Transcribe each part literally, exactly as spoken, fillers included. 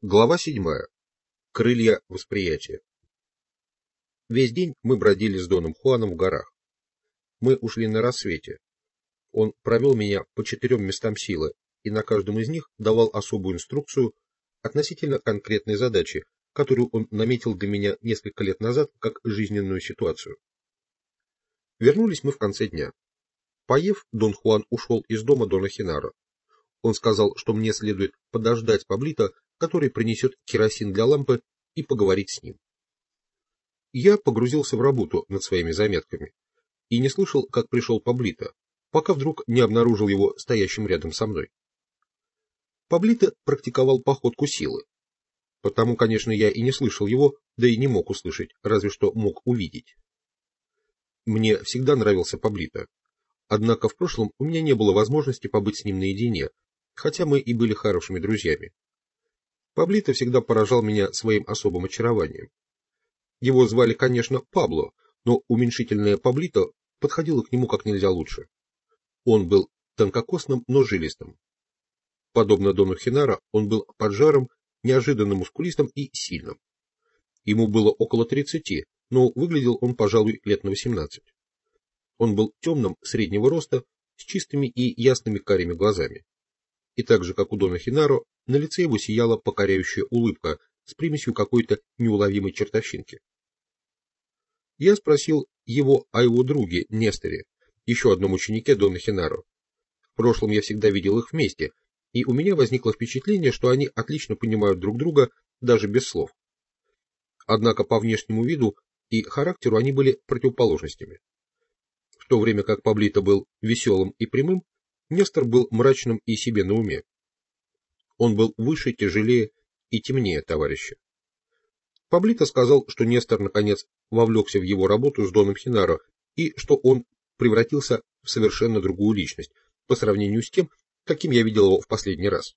Глава седьмая. Крылья восприятия. Весь день мы бродили с Доном Хуаном в горах. Мы ушли на рассвете. Он провел меня по четырем местам силы и на каждом из них давал особую инструкцию относительно конкретной задачи, которую он наметил для меня несколько лет назад как жизненную ситуацию. Вернулись мы в конце дня. Поев, Дон Хуан ушел из дома Дона Хинаро. Он сказал, что мне следует подождать Паблито, который принесет керосин для лампы, и поговорить с ним. Я погрузился в работу над своими заметками и не слышал, как пришел Паблито, пока вдруг не обнаружил его стоящим рядом со мной. Паблито практиковал походку силы, потому, конечно, я и не слышал его, да и не мог услышать, разве что мог увидеть. Мне всегда нравился Паблито, однако в прошлом у меня не было возможности побыть с ним наедине, хотя мы и были хорошими друзьями. Паблито всегда поражал меня своим особым очарованием. Его звали, конечно, Пабло, но уменьшительное Паблито подходило к нему как нельзя лучше. Он был тонкокосным, но жилистым. Подобно Дону Хинаро, он был поджарым, неожиданно мускулистым и сильным. Ему было около тридцати, но выглядел он, пожалуй, лет на восемнадцать. Он был темным, среднего роста, с чистыми и ясными карими глазами. И так же, как у Дона Хинаро, на лице его сияла покоряющая улыбка с примесью какой-то неуловимой чертовщинки. Я спросил его о его друге Несторе, еще одном ученике Дона Хинаро. В прошлом я всегда видел их вместе, и у меня возникло впечатление, что они отлично понимают друг друга даже без слов. Однако по внешнему виду и характеру они были противоположностями. В то время как Паблито был веселым и прямым, Нестор был мрачным и себе на уме. Он был выше, тяжелее и темнее товарища. Паблито сказал, что Нестор, наконец, вовлекся в его работу с Доном Хинаро и что он превратился в совершенно другую личность по сравнению с тем, каким я видел его в последний раз.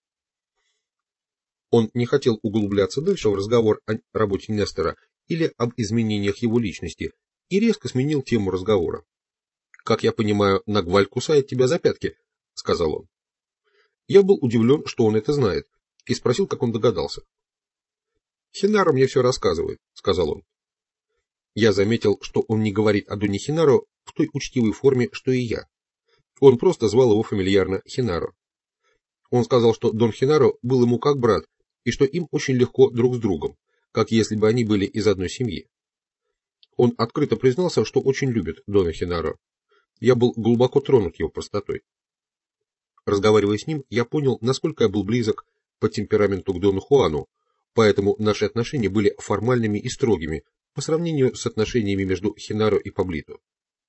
Он не хотел углубляться дальше в разговор о работе Нестора или об изменениях его личности и резко сменил тему разговора. «Как я понимаю, Нагваль кусает тебя за пятки», — сказал он. Я был удивлен, что он это знает, и спросил, как он догадался. «Хинаро мне все рассказывает», — сказал он. Я заметил, что он не говорит о Доне Хинаро в той учтивой форме, что и я. Он просто звал его фамильярно Хинаро. Он сказал, что Дон Хинаро был ему как брат, и что им очень легко друг с другом, как если бы они были из одной семьи. Он открыто признался, что очень любит Дона Хинаро. Я был глубоко тронут его простотой. Разговаривая с ним, я понял, насколько я был близок по темпераменту к Дону Хуану, поэтому наши отношения были формальными и строгими по сравнению с отношениями между Хинаро и Паблито.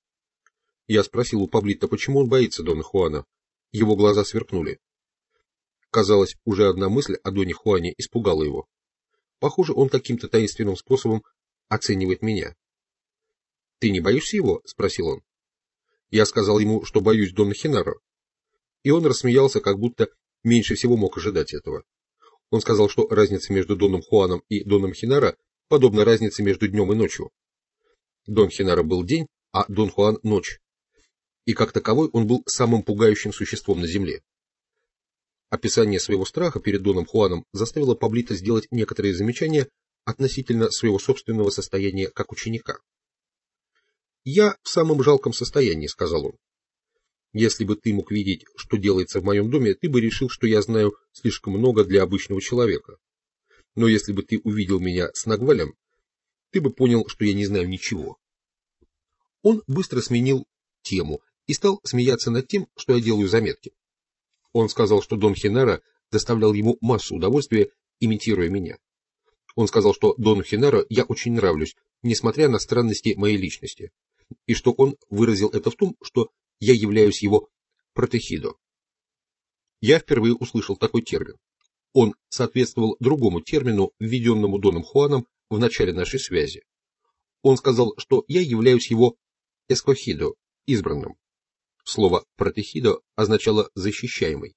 Я спросил у Паблито, почему он боится Дона Хуана. Его глаза сверкнули. Казалось, уже одна мысль о Доне Хуане испугала его. Похоже, он каким-то таинственным способом оценивает меня. «Ты не боишься его?» — спросил он. Я сказал ему, что боюсь Дона Хинаро. И он рассмеялся, как будто меньше всего мог ожидать этого. Он сказал, что разница между Доном Хуаном и Доном Хинаро подобна разнице между днем и ночью. Дон Хинаро был день, а Дон Хуан — ночь. И как таковой он был самым пугающим существом на земле. Описание своего страха перед Доном Хуаном заставило Паблито сделать некоторые замечания относительно своего собственного состояния как ученика. «Я в самом жалком состоянии», — сказал он. «Если бы ты мог видеть, что делается в моем доме, ты бы решил, что я знаю слишком много для обычного человека. Но если бы ты увидел меня с Нагвалем, ты бы понял, что я не знаю ничего». Он быстро сменил тему и стал смеяться над тем, что я делаю заметки. Он сказал, что Дон Хинаро доставлял ему массу удовольствия, имитируя меня. Он сказал, что Дону Хинаро я очень нравлюсь, несмотря на странности моей личности, и что он выразил это в том, что я являюсь его протехидо. Я впервые услышал такой термин. Он соответствовал другому термину, введенному Доном Хуаном в начале нашей связи. Он сказал, что я являюсь его эскохидо, избранным. Слово протехидо означало «защищаемый».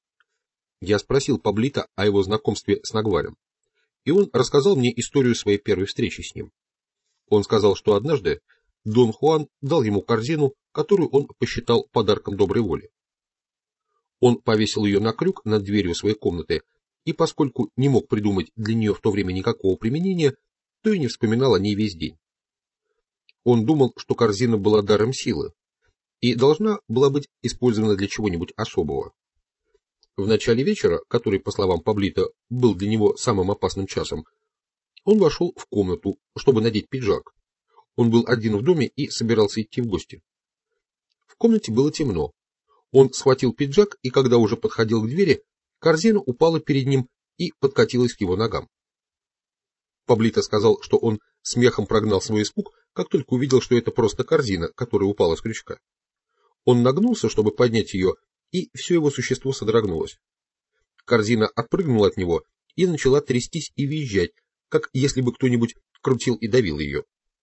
Я спросил Паблито о его знакомстве с Нагвалем, и он рассказал мне историю своей первой встречи с ним. Он сказал, что однажды Дон Хуан дал ему корзину, которую он посчитал подарком доброй воли. Он повесил ее на крюк над дверью своей комнаты и поскольку не мог придумать для нее в то время никакого применения, то и не вспоминал о ней весь день. Он думал, что корзина была даром силы и должна была быть использована для чего-нибудь особого. В начале вечера, который, по словам Паблито, был для него самым опасным часом, он вошел в комнату, чтобы надеть пиджак. Он был один в доме и собирался идти в гости. В комнате было темно. Он схватил пиджак, и когда уже подходил к двери, корзина упала перед ним и подкатилась к его ногам. Паблито сказал, что он смехом прогнал свой испуг, как только увидел, что это просто корзина, которая упала с крючка. Он нагнулся, чтобы поднять ее, и все его существо содрогнулось. Корзина отпрыгнула от него и начала трястись и визжать, как если бы кто-нибудь крутил и давил ее.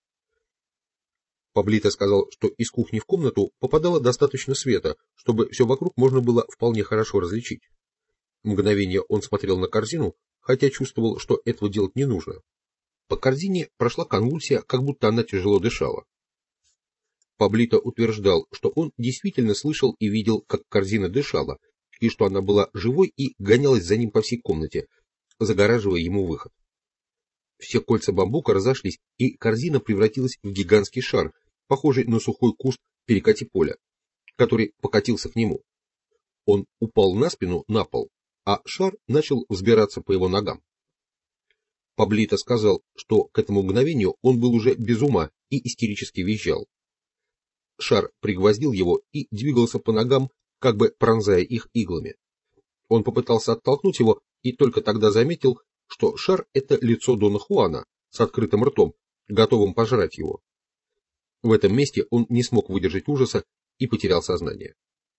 Паблито сказал, что из кухни в комнату попадало достаточно света, чтобы все вокруг можно было вполне хорошо различить. Мгновение он смотрел на корзину, хотя чувствовал, что этого делать не нужно. По корзине прошла конвульсия, как будто она тяжело дышала. Паблито утверждал, что он действительно слышал и видел, как корзина дышала, и что она была живой и гонялась за ним по всей комнате, загораживая ему выход. Все кольца бамбука разошлись, и корзина превратилась в гигантский шар, похожий на сухой куст перекати поля, который покатился к нему. Он упал на спину на пол, а шар начал взбираться по его ногам. Паблито сказал, что к этому мгновению он был уже без ума и истерически визжал. Шар пригвоздил его и двигался по ногам, как бы пронзая их иглами. Он попытался оттолкнуть его и только тогда заметил, что шар — это лицо Дона Хуана с открытым ртом, готовым пожрать его. В этом месте он не смог выдержать ужаса и потерял сознание.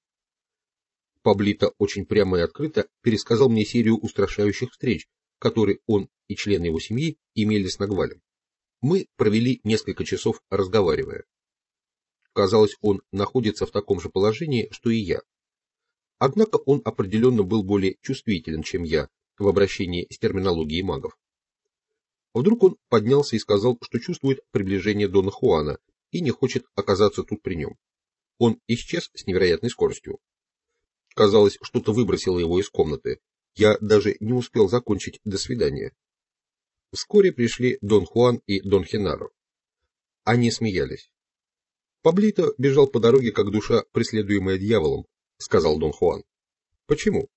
Паблито очень прямо и открыто пересказал мне серию устрашающих встреч, которые он и члены его семьи имели с Нагвалем. Мы провели несколько часов, разговаривая. Казалось, он находится в таком же положении, что и я. Однако он определенно был более чувствителен, чем я, в обращении с терминологией магов. Вдруг он поднялся и сказал, что чувствует приближение Дона Хуана и не хочет оказаться тут при нем. Он исчез с невероятной скоростью. Казалось, что-то выбросило его из комнаты. Я даже не успел закончить «до свидания». Вскоре пришли Дон Хуан и Дон Хенаро. Они смеялись. Паблито бежал по дороге, как душа, преследуемая дьяволом, сказал Дон Хуан. Почему?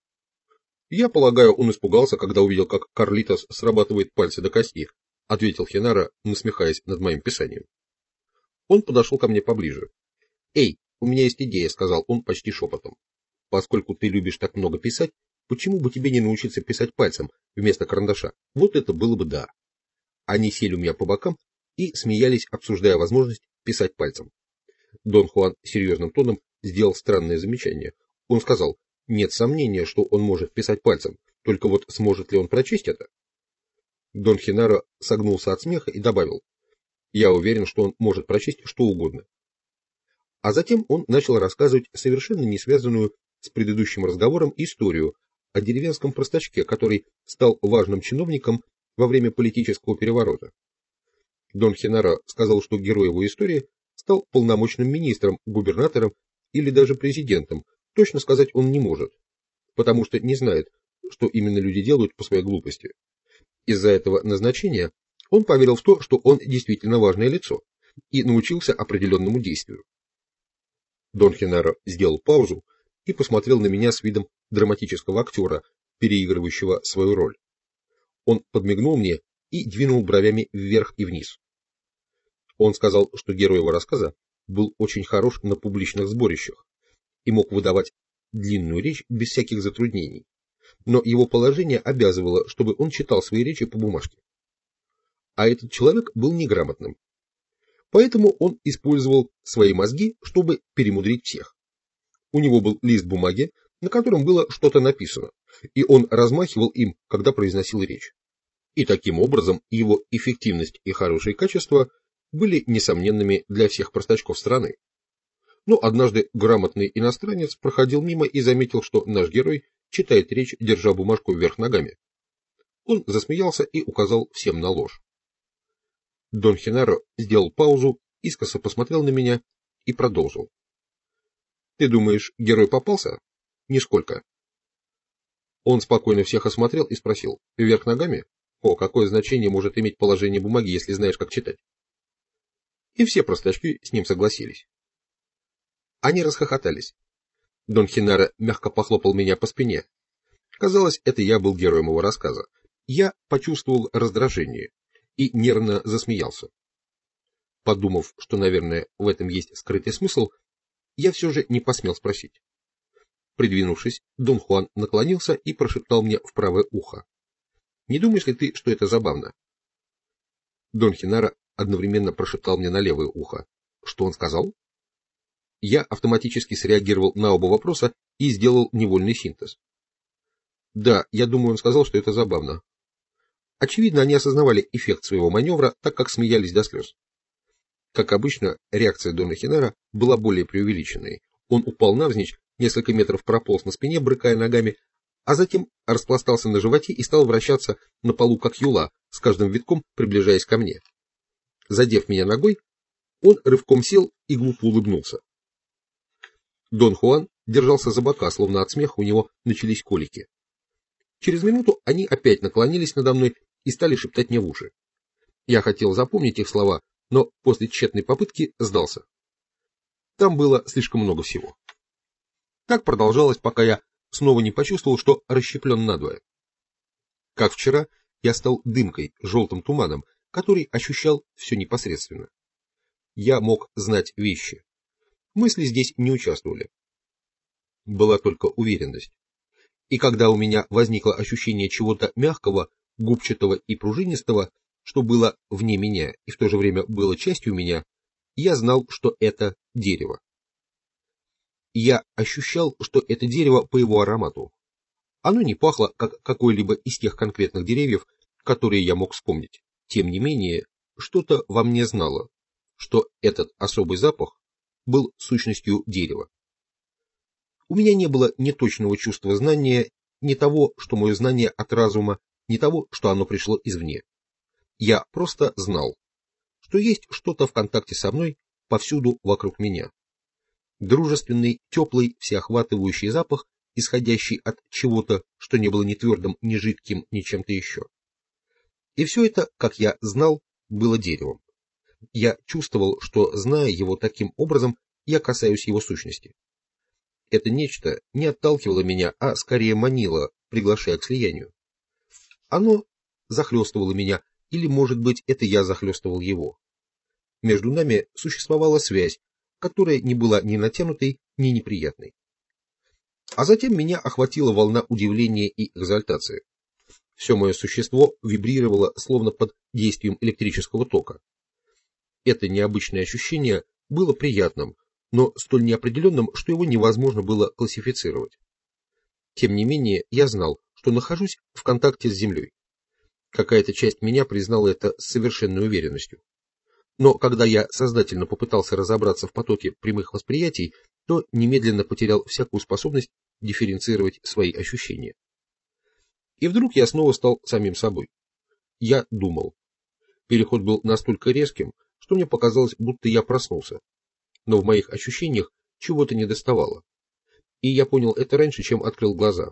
Я полагаю, он испугался, когда увидел, как Карлитос срабатывает пальцы до кости, ответил Хенаро, насмехаясь над моим писанием. Он подошел ко мне поближе. Эй, у меня есть идея, сказал он почти шепотом. Поскольку ты любишь так много писать, почему бы тебе не научиться писать пальцем вместо карандаша? Вот это было бы да. Они сели у меня по бокам и смеялись, обсуждая возможность писать пальцем. Дон Хуан серьезным тоном сделал странное замечание. Он сказал, нет сомнения, что он может писать пальцем, только вот сможет ли он прочесть это? Дон Хенаро согнулся от смеха и добавил, я уверен, что он может прочесть что угодно. А затем он начал рассказывать совершенно не связанную с предыдущим разговором историю о деревенском простачке, который стал важным чиновником во время политического переворота. Дон Хенаро сказал, что герой его истории стал полномочным министром, губернатором или даже президентом, точно сказать он не может, потому что не знает, что именно люди делают по своей глупости. Из-за этого назначения он поверил в то, что он действительно важное лицо, и научился определенному действию. Дон Хенаро сделал паузу и посмотрел на меня с видом драматического актера, переигрывающего свою роль. Он подмигнул мне и двинул бровями вверх и вниз. Он сказал, что герой его рассказа был очень хорош на публичных сборищах и мог выдавать длинную речь без всяких затруднений, но его положение обязывало, чтобы он читал свои речи по бумажке. А этот человек был неграмотным. Поэтому он использовал свои мозги, чтобы перемудрить всех. У него был лист бумаги, на котором было что-то написано, и он размахивал им, когда произносил речь. И таким образом его эффективность и хорошие качества были несомненными для всех простачков страны. Но однажды грамотный иностранец проходил мимо и заметил, что наш герой читает речь, держа бумажку вверх ногами. Он засмеялся и указал всем на ложь. Дон Хенаро сделал паузу, искоса посмотрел на меня и продолжил. Ты думаешь, герой попался? Нисколько. Он спокойно всех осмотрел и спросил: «Вверх ногами? О, какое значение может иметь положение бумаги, если знаешь, как читать?» И все простачки с ним согласились. Они расхохотались. Дон Хинара мягко похлопал меня по спине. Казалось, это я был героем его рассказа. Я почувствовал раздражение и нервно засмеялся. Подумав, что, наверное, в этом есть скрытый смысл, я все же не посмел спросить. Придвинувшись, Дон Хуан наклонился и прошептал мне в правое ухо: «Не думаешь ли ты, что это забавно?» Дон Хинара одновременно прошептал мне на левое ухо: «Что он сказал?» Я автоматически среагировал на оба вопроса и сделал невольный синтез. Да, я думаю, он сказал, что это забавно. Очевидно, они осознавали эффект своего маневра, так как смеялись до слез. Как обычно, реакция Дона Хинара была более преувеличенной. Он упал навзничь, несколько метров прополз на спине, брыкая ногами, а затем распластался на животе и стал вращаться на полу, как юла, с каждым витком приближаясь ко мне. Задев меня ногой, он рывком сел и глупо улыбнулся. Дон Хуан держался за бока, словно от смеха у него начались колики. Через минуту они опять наклонились надо мной и стали шептать мне в уши. Я хотел запомнить их слова, но после тщетной попытки сдался. Там было слишком много всего. Так продолжалось, пока я снова не почувствовал, что расщеплен надвое. Как вчера, я стал дымкой, желтым туманом, который ощущал все непосредственно. Я мог знать вещи. Мысли здесь не участвовали. Была только уверенность. И когда у меня возникло ощущение чего-то мягкого, губчатого и пружинистого, что было вне меня и в то же время было частью меня, я знал, что это дерево. Я ощущал, что это дерево по его аромату. Оно не пахло, как какое-либо из тех конкретных деревьев, которые я мог вспомнить. Тем не менее, что-то во мне знало, что этот особый запах был сущностью дерева. У меня не было ни точного чувства знания, ни того, что мое знание от разума, ни того, что оно пришло извне. Я просто знал, что есть что-то в контакте со мной повсюду вокруг меня. Дружественный, теплый, всеохватывающий запах, исходящий от чего-то, что не было ни твердым, ни жидким, ни чем-то еще. И все это, как я знал, было деревом. Я чувствовал, что, зная его таким образом, я касаюсь его сущности. Это нечто не отталкивало меня, а скорее манило, приглашая к слиянию. Оно захлестывало меня, или, может быть, это я захлестывал его. Между нами существовала связь, которая не была ни натянутой, ни неприятной. А затем меня охватила волна удивления и экзальтации. Все мое существо вибрировало, словно под действием электрического тока. Это необычное ощущение было приятным, но столь неопределенным, что его невозможно было классифицировать. Тем не менее, я знал, что нахожусь в контакте с Землей. Какая-то часть меня признала это с совершенной уверенностью. Но когда я сознательно попытался разобраться в потоке прямых восприятий, то немедленно потерял всякую способность дифференцировать свои ощущения. И вдруг я снова стал самим собой. Я думал. Переход был настолько резким, что мне показалось, будто я проснулся. Но в моих ощущениях чего-то недоставало. И я понял это раньше, чем открыл глаза.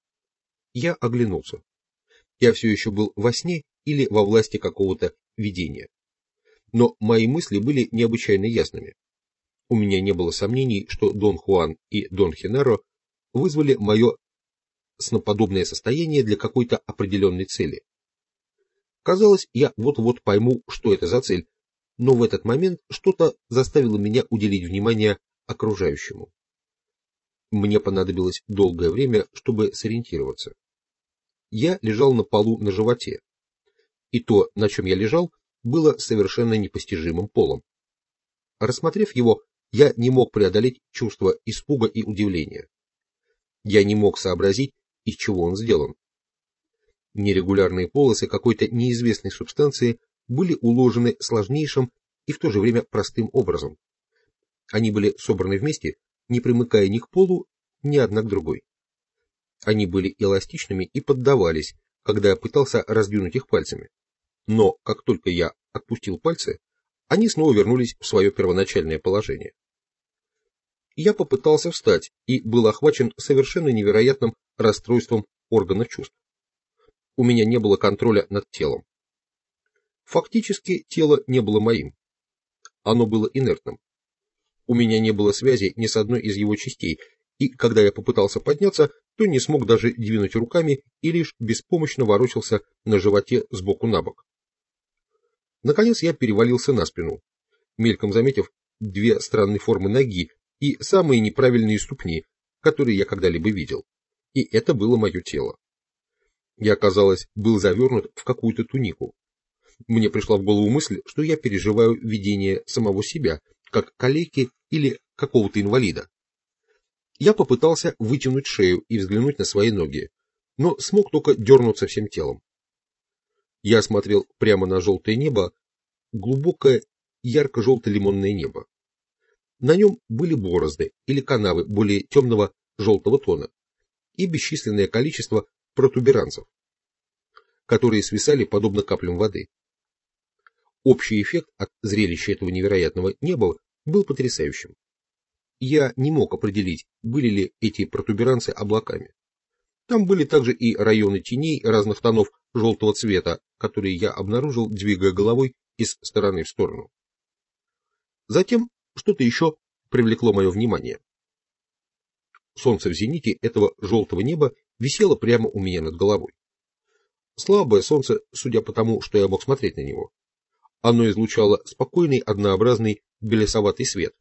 Я оглянулся. Я все еще был во сне или во власти какого-то видения. Но мои мысли были необычайно ясными. У меня не было сомнений, что Дон Хуан и Дон Хинеро вызвали мое сноподобное состояние для какой-то определенной цели. Казалось, я вот-вот пойму, что это за цель, но в этот момент что-то заставило меня уделить внимание окружающему. Мне понадобилось долгое время, чтобы сориентироваться. Я лежал на полу на животе, и то, на чем я лежал, было совершенно непостижимым полом. Рассмотрев его, я не мог преодолеть чувство испуга и удивления. Я не мог сообразить, из чего он сделан. Нерегулярные полосы какой-то неизвестной субстанции были уложены сложнейшим и в то же время простым образом. Они были собраны вместе, не примыкая ни к полу, ни одна к другой. Они были эластичными и поддавались, когда я пытался раздвинуть их пальцами. Но как только я отпустил пальцы, они снова вернулись в свое первоначальное положение. Я попытался встать и был охвачен совершенно невероятным расстройством органов чувств. У меня не было контроля над телом. Фактически тело не было моим. Оно было инертным. У меня не было связи ни с одной из его частей, и когда я попытался подняться, то не смог даже двинуть руками и лишь беспомощно ворочался на животе сбоку на бок. Наконец я перевалился на спину, мельком заметив две странные формы ноги и самые неправильные ступни, которые я когда-либо видел. И это было мое тело. Я, казалось, был завернут в какую-то тунику. Мне пришла в голову мысль, что я переживаю видение самого себя, как калеки или какого-то инвалида. Я попытался вытянуть шею и взглянуть на свои ноги, но смог только дернуться всем телом. Я смотрел прямо на желтое небо, глубокое ярко-желто-лимонное небо. На нем были борозды или канавы более темного желтого тона и бесчисленное количество протуберанцев, которые свисали подобно каплям воды. Общий эффект от зрелища этого невероятного неба был потрясающим. Я не мог определить, были ли эти протуберанцы облаками. Там были также и районы теней разных тонов желтого цвета, которые я обнаружил, двигая головой из стороны в сторону. Затем что-то еще привлекло мое внимание. Солнце в зените этого желтого неба висело прямо у меня над головой. Слабое солнце, судя по тому, что я мог смотреть на него. Оно излучало спокойный, однообразный, белесоватый свет.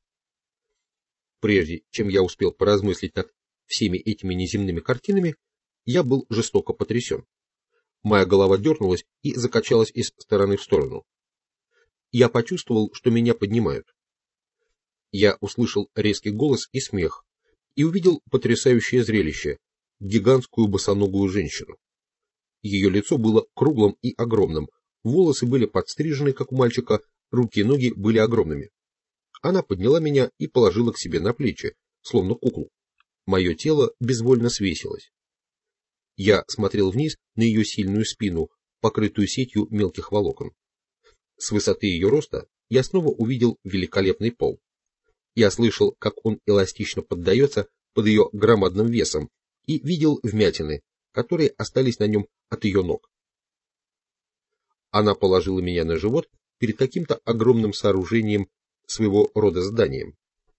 Прежде чем я успел поразмыслить над всеми этими неземными картинами, я был жестоко потрясен. Моя голова дернулась и закачалась из стороны в сторону. Я почувствовал, что меня поднимают. Я услышал резкий голос и смех, и увидел потрясающее зрелище — гигантскую босоногую женщину. Ее лицо было круглым и огромным, волосы были подстрижены, как у мальчика, руки и ноги были огромными. Она подняла меня и положила к себе на плечи, словно куклу. Мое тело безвольно свесилось. Я смотрел вниз на ее сильную спину, покрытую сетью мелких волокон. С высоты ее роста я снова увидел великолепный пол. Я слышал, как он эластично поддается под ее громадным весом, и видел вмятины, которые остались на нем от ее ног. Она положила меня на живот перед каким-то огромным сооружением, своего рода зданием.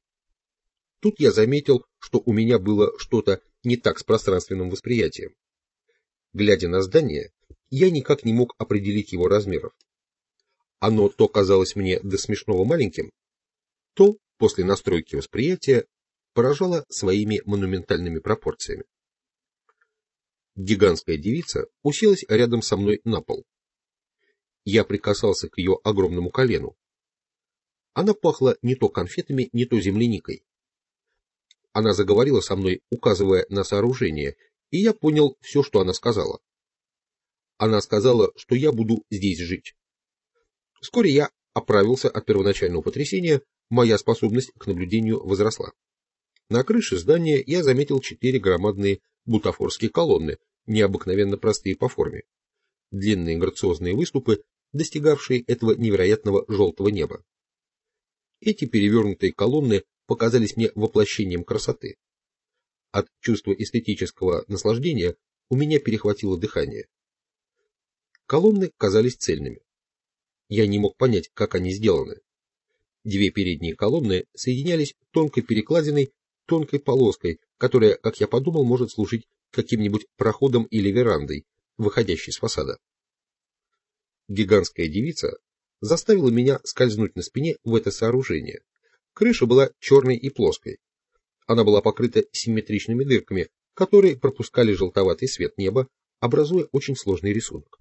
Тут я заметил, что у меня было что-то не так с пространственным восприятием. Глядя на здание, я никак не мог определить его размеров. Оно то казалось мне до смешного маленьким, то, после настройки восприятия, поражало своими монументальными пропорциями. Гигантская девица уселась рядом со мной на пол. Я прикасался к ее огромному колену. Она пахла не то конфетами, не то земляникой. Она заговорила со мной, указывая на сооружение, и я понял все, что она сказала. Она сказала, что я буду здесь жить. Вскоре я оправился от первоначального потрясения, моя способность к наблюдению возросла. На крыше здания я заметил четыре громадные бутафорские колонны, необыкновенно простые по форме. Длинные грациозные выступы, достигавшие этого невероятного желтого неба. Эти перевернутые колонны показались мне воплощением красоты. От чувства эстетического наслаждения у меня перехватило дыхание. Колонны казались цельными. Я не мог понять, как они сделаны. Две передние колонны соединялись тонкой перекладиной, тонкой полоской, которая, как я подумал, может служить каким-нибудь проходом или верандой, выходящей с фасада. Гигантская девица заставила меня скользнуть на спине в это сооружение. Крыша была черной и плоской. Она была покрыта симметричными дырками, которые пропускали желтоватый свет неба, образуя очень сложный рисунок.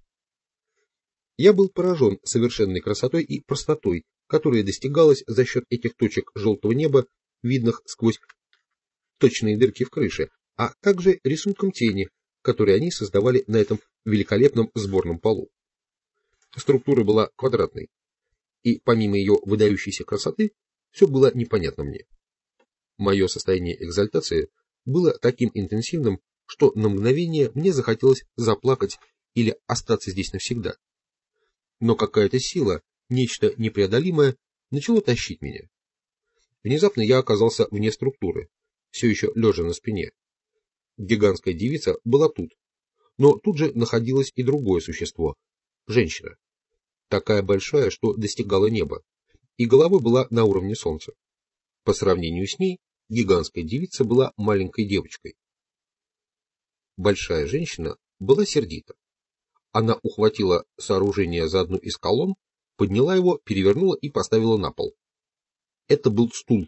Я был поражен совершенной красотой и простотой, которая достигалась за счет этих точек желтого неба, видных сквозь точные дырки в крыше, а также рисунком тени, которые они создавали на этом великолепном сборном полу. Структура была квадратной, и помимо ее выдающейся красоты, все было непонятно мне. Мое состояние экзальтации было таким интенсивным, что на мгновение мне захотелось заплакать или остаться здесь навсегда. Но какая-то сила, нечто непреодолимое, начало тащить меня. Внезапно я оказался вне структуры, все еще лежа на спине. Гигантская девица была тут, но тут же находилось и другое существо – женщина. Такая большая, что достигала неба, и головой была на уровне солнца. По сравнению с ней, гигантская девица была маленькой девочкой. Большая женщина была сердита. Она ухватила сооружение за одну из колонн, подняла его, перевернула и поставила на пол. Это был стул.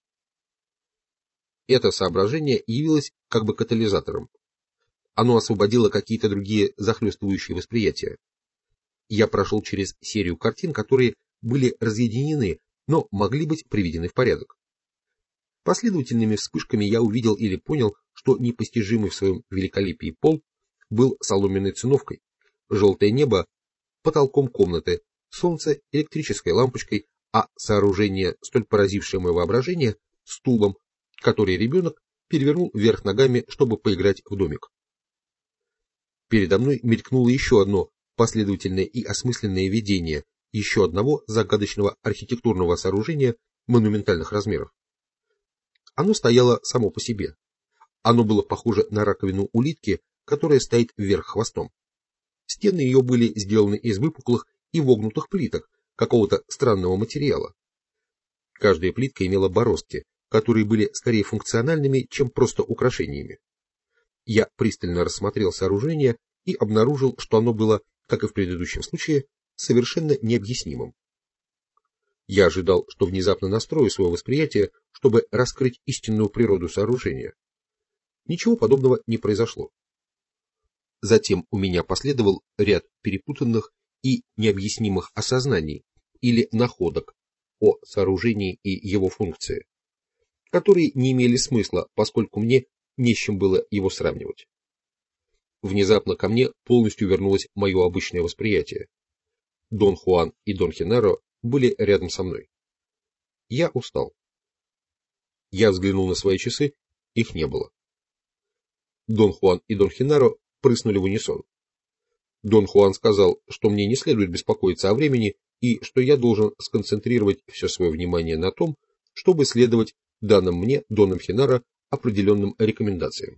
Это соображение явилось как бы катализатором. Оно освободило какие-то другие захлестывающие восприятия. Я прошел через серию картин, которые были разъединены, но могли быть приведены в порядок. Последовательными вспышками я увидел или понял, что непостижимый в своем великолепии пол был соломенной циновкой, желтое небо потолком комнаты, солнце электрической лампочкой, а сооружение, столь поразившее мое воображение, стулом, который ребенок перевернул вверх ногами, чтобы поиграть в домик. Передо мной мелькнуло еще одно последовательное и осмысленное видение еще одного загадочного архитектурного сооружения монументальных размеров. Оно стояло само по себе. Оно было похоже на раковину улитки, которая стоит вверх хвостом. Стены ее были сделаны из выпуклых и вогнутых плиток какого-то странного материала. Каждая плитка имела бороздки, которые были скорее функциональными, чем просто украшениями. Я пристально рассмотрел сооружение и обнаружил, что оно было, как и в предыдущем случае, совершенно необъяснимым. Я ожидал, что внезапно настрою свое восприятие, чтобы раскрыть истинную природу сооружения. Ничего подобного не произошло. Затем у меня последовал ряд перепутанных и необъяснимых осознаний или находок о сооружении и его функции, которые не имели смысла, поскольку мне не с чем было его сравнивать. Внезапно ко мне полностью вернулось мое обычное восприятие. Дон Хуан и Дон Хенаро были рядом со мной. Я устал. Я взглянул на свои часы, их не было. Дон Хуан и Дон Хенаро прыснули в унисон. Дон Хуан сказал, что мне не следует беспокоиться о времени и что я должен сконцентрировать все свое внимание на том, чтобы следовать данным мне Доном Хенаро определенным рекомендациям.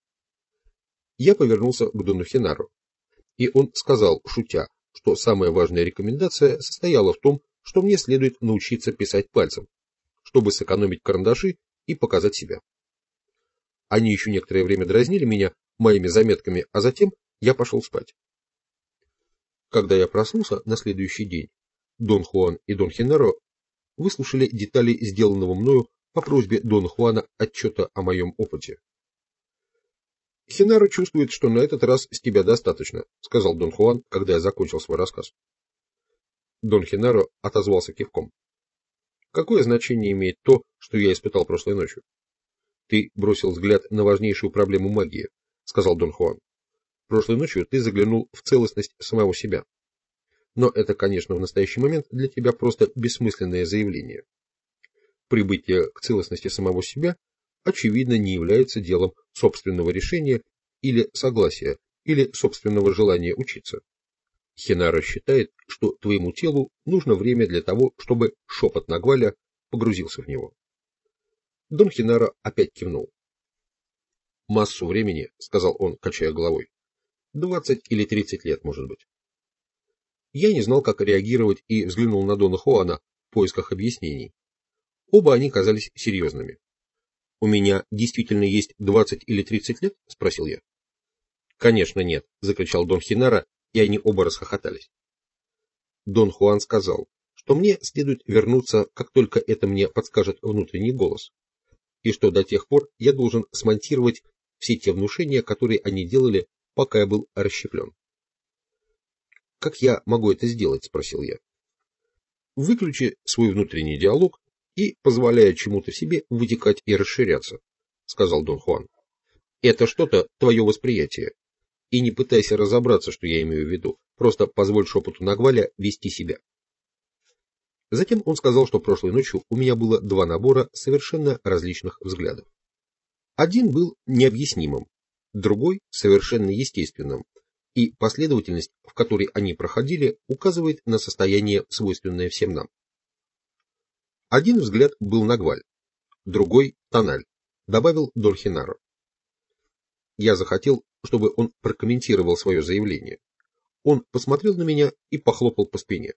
Я повернулся к Дону Хенаро, и он сказал, шутя, что самая важная рекомендация состояла в том, что мне следует научиться писать пальцем, чтобы сэкономить карандаши и показать себя. Они еще некоторое время дразнили меня моими заметками, а затем я пошел спать. Когда я проснулся на следующий день, Дон Хуан и Дон Хенаро выслушали детали сделанного мною по просьбе Дона Хуана отчета о моем опыте. «Хенаро чувствует, что на этот раз с тебя достаточно», — сказал Дон Хуан, когда я закончил свой рассказ. Дон Хенаро отозвался кивком. «Какое значение имеет то, что я испытал прошлой ночью?» «Ты бросил взгляд на важнейшую проблему магии», — сказал Дон Хуан. «Прошлой ночью ты заглянул в целостность самого себя. Но это, конечно, в настоящий момент для тебя просто бессмысленное заявление. Прибытие к целостности самого себя, очевидно, не является делом собственного решения или согласия, или собственного желания учиться. Хенаро считает, что твоему телу нужно время для того, чтобы шепот Нагваля погрузился в него». Дон Хенаро опять кивнул. «Массу времени», — сказал он, качая головой. «Двадцать или тридцать лет, может быть». Я не знал, как реагировать, и взглянул на Дона Хуана в поисках объяснений. Оба они казались серьезными. «У меня действительно есть двадцать или тридцать лет?» — спросил я. «Конечно нет», — закричал Дон Хенаро, и они оба расхохотались. Дон Хуан сказал, что мне следует вернуться, как только это мне подскажет внутренний голос, и что до тех пор я должен смонтировать все те внушения, которые они делали, пока я был расщеплен. «Как я могу это сделать?» — спросил я. «Выключи свой внутренний диалог и позволяя чему-то в себе вытекать и расширяться», — сказал Дон Хуан. «Это что-то твое восприятие. И не пытайся разобраться, что я имею в виду. Просто позволь шепоту Нагваля вести себя». Затем он сказал, что прошлой ночью у меня было два набора совершенно различных взглядов. Один был необъяснимым, другой совершенно естественным, и последовательность, в которой они проходили, указывает на состояние, свойственное всем нам. Один взгляд был Нагваль, другой — Тональ, добавил Дон Хенаро. Я захотел, чтобы он прокомментировал свое заявление. Он посмотрел на меня и похлопал по спине.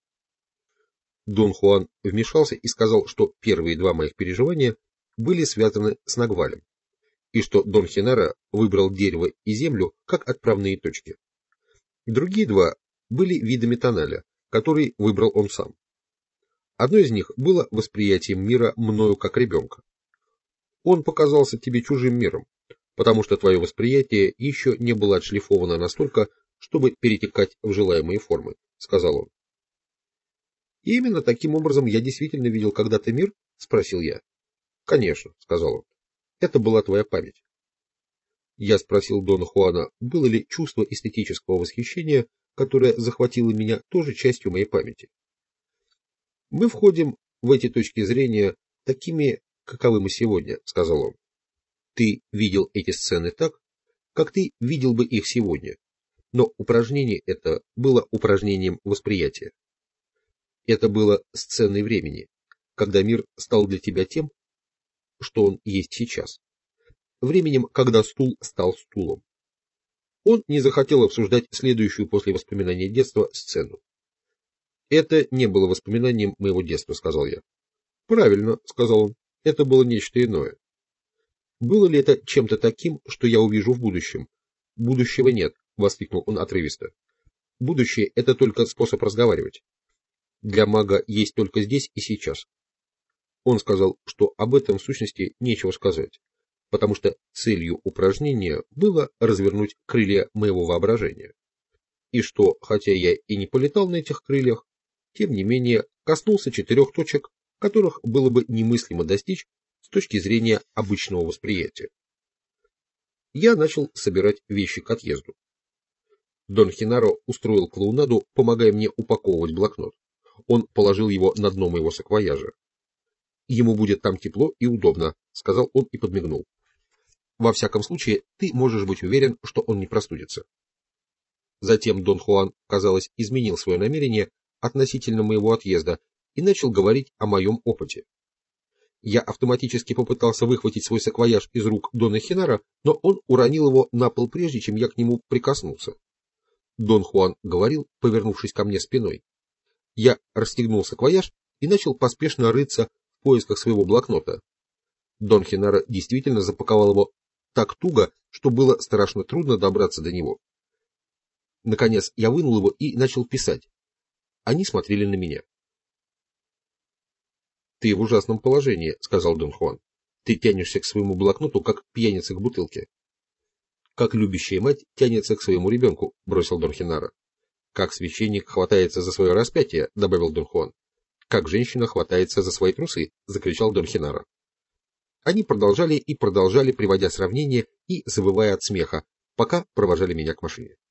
Дон Хуан вмешался и сказал, что первые два моих переживания были связаны с Нагвалем, и что Дон Хенара выбрал дерево и землю как отправные точки. Другие два были видами тоналя, который выбрал он сам. Одно из них было восприятием мира мною как ребенка. Он показался тебе чужим миром, потому что твое восприятие еще не было отшлифовано настолько, чтобы перетекать в желаемые формы, сказал он. И именно таким образом я действительно видел когда-то мир, спросил я. Конечно, сказал он. Это была твоя память. Я спросил Дона Хуана, было ли чувство эстетического восхищения, которое захватило меня, тоже частью моей памяти. Мы входим в эти точки зрения такими, каковы мы сегодня, сказал он. Ты видел эти сцены так, как ты видел бы их сегодня, но упражнение это было упражнением восприятия. Это было сценой времени, когда мир стал для тебя тем, что он есть сейчас. Временем, когда стул стал стулом. Он не захотел обсуждать следующую после воспоминания детства сцену. Это не было воспоминанием моего детства, сказал я. Правильно, сказал он, это было нечто иное. Было ли это чем-то таким, что я увижу в будущем? Будущего нет, воскликнул он отрывисто. Будущее — это только способ разговаривать. Для мага есть только здесь и сейчас. Он сказал, что об этом в сущности нечего сказать, потому что целью упражнения было развернуть крылья моего воображения. И что, хотя я и не полетал на этих крыльях, тем не менее коснулся четырех точек, которых было бы немыслимо достичь с точки зрения обычного восприятия. Я начал собирать вещи к отъезду. Дон Хенаро устроил клоунаду, помогая мне упаковывать блокнот. Он положил его на дно моего саквояжа. «Ему будет там тепло и удобно», — сказал он и подмигнул. «Во всяком случае, ты можешь быть уверен, что он не простудится». Затем Дон Хуан, казалось, изменил свое намерение относительно моего отъезда и начал говорить о моем опыте. Я автоматически попытался выхватить свой саквояж из рук Дона Хенара, но он уронил его на пол, прежде чем я к нему прикоснулся. Дон Хуан говорил, повернувшись ко мне спиной. Я расстегнул саквояж и начал поспешно рыться в поисках своего блокнота. Дон Хенара действительно запаковал его так туго, что было страшно трудно добраться до него. Наконец я вынул его и начал писать. Они смотрели на меня. «Ты в ужасном положении», — сказал Дон Хуан. «Ты тянешься к своему блокноту, как пьяница к бутылке». «Как любящая мать тянется к своему ребенку», — бросил Дон Хенара. «Как священник хватается за свое распятие», — добавил Дон Хуан. «Как женщина хватается за свои трусы», — закричал Дон Хенара. Они продолжали и продолжали, приводя сравнения и завывая от смеха, пока провожали меня к машине.